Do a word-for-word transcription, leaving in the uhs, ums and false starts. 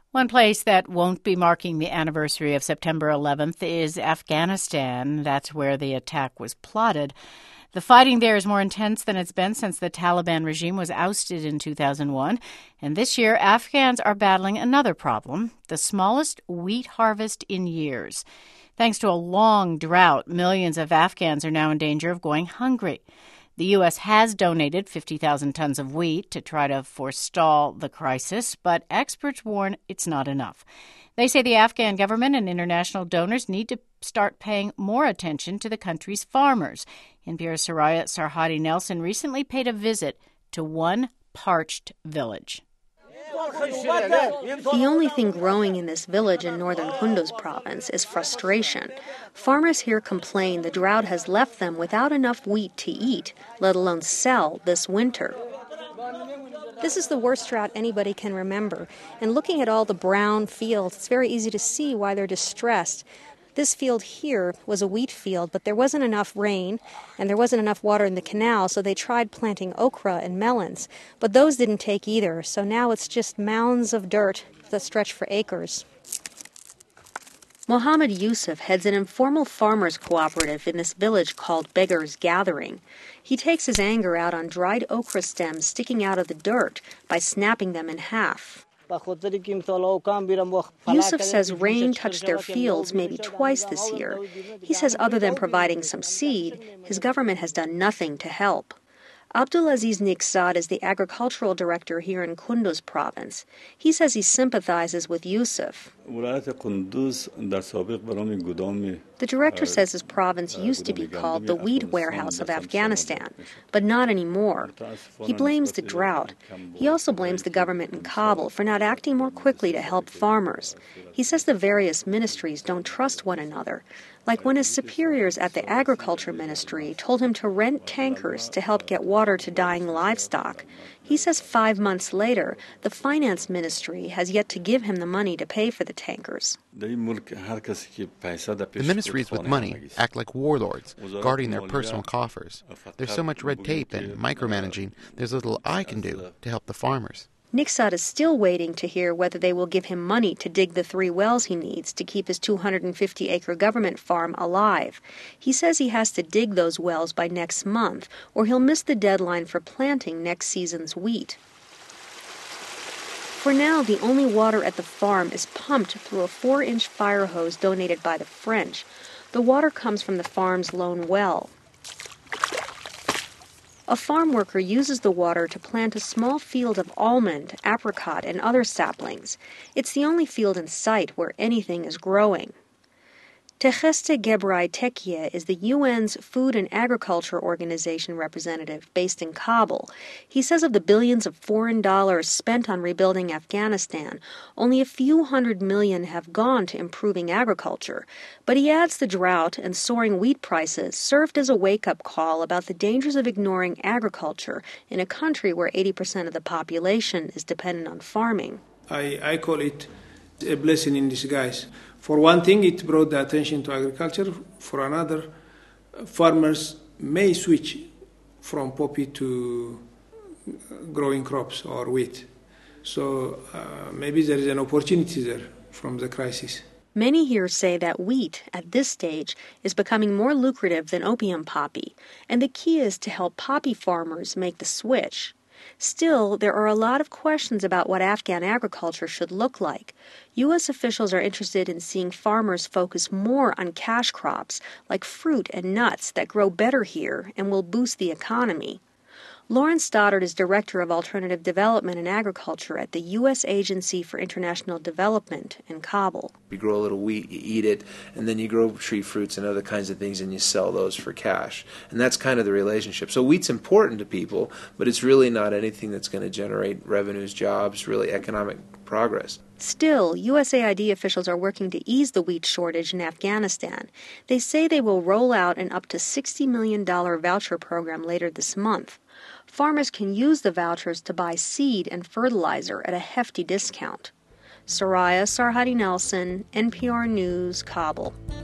One place that won't be marking the anniversary of September eleventh is Afghanistan. That's where the attack was plotted. The fighting there is more intense than it's been since the Taliban regime was ousted in two thousand one. And this year, Afghans are battling another problem, the smallest wheat harvest in years. Thanks to a long drought, millions of Afghans are now in danger of going hungry. The U S has donated fifty thousand tons of wheat to try to forestall the crisis, but experts warn it's not enough. They say the Afghan government and international donors need to start paying more attention to the country's farmers. N P R's Soraya Sarhadi Nelson recently paid a visit to one parched village. The only thing growing in this village in northern Kunduz province is frustration. Farmers here complain the drought has left them without enough wheat to eat, let alone sell this winter. This is the worst drought anybody can remember. And looking at all the brown fields, it's very easy to see why they're distressed. This field here was a wheat field, but there wasn't enough rain and there wasn't enough water in the canal, so they tried planting okra and melons. But those didn't take either, so now it's just mounds of dirt that stretch for acres. Mohammed Yusuf heads an informal farmers cooperative in this village called Beggars Gathering. He takes his anger out on dried okra stems sticking out of the dirt by snapping them in half. Yusuf says rain touched their fields maybe twice this year. He says other than providing some seed, his government has done nothing to help. Abdulaziz Niksad is the agricultural director here in Kunduz province. He says he sympathizes with Yusuf. The director says his province used to be called the wheat warehouse of Afghanistan, but not anymore. He blames the drought. He also blames the government in Kabul for not acting more quickly to help farmers. He says the various ministries don't trust one another, like when his superiors at the agriculture ministry told him to rent tankers to help get water to dying livestock. He says five months later, the finance ministry has yet to give him the money to pay for the tankers. The ministries with money act like warlords, guarding their personal coffers. There's so much red tape and micromanaging, there's little I can do to help the farmers. Niksad is still waiting to hear whether they will give him money to dig the three wells he needs to keep his two hundred fifty acre government farm alive. He says he has to dig those wells by next month, or he'll miss the deadline for planting next season's wheat. For now, the only water at the farm is pumped through a four inch fire hose donated by the French. The water comes from the farm's lone well. A farm worker uses the water to plant a small field of almond, apricot, and other saplings. It's the only field in sight where anything is growing. Teheste Gebrai Tekie is the U N's Food and Agriculture Organization representative based in Kabul. He says of the billions of foreign dollars spent on rebuilding Afghanistan, only a few hundred million have gone to improving agriculture. But he adds the drought and soaring wheat prices served as a wake-up call about the dangers of ignoring agriculture in a country where eighty percent of the population is dependent on farming. I, I call it a blessing in disguise. For one thing, it brought the attention to agriculture. For another, farmers may switch from poppy to growing crops or wheat. So uh, maybe there is an opportunity there from the crisis. Many here say that wheat, at this stage, is becoming more lucrative than opium poppy, and the key is to help poppy farmers make the switch. Still, there are a lot of questions about what Afghan agriculture should look like. U S officials are interested in seeing farmers focus more on cash crops, like fruit and nuts that grow better here and will boost the economy. Lauren Stoddard is Director of Alternative Development and Agriculture at the U S Agency for International Development in Kabul. You grow a little wheat, you eat it, and then you grow tree fruits and other kinds of things, and you sell those for cash. And that's kind of the relationship. So wheat's important to people, but it's really not anything that's going to generate revenues, jobs, really economic progress. Still, U S A I D officials are working to ease the wheat shortage in Afghanistan. They say they will roll out an up to sixty million dollars voucher program later this month. Farmers can use the vouchers to buy seed and fertilizer at a hefty discount. Soraya Sarhadi Nelson, N P R News, Kabul.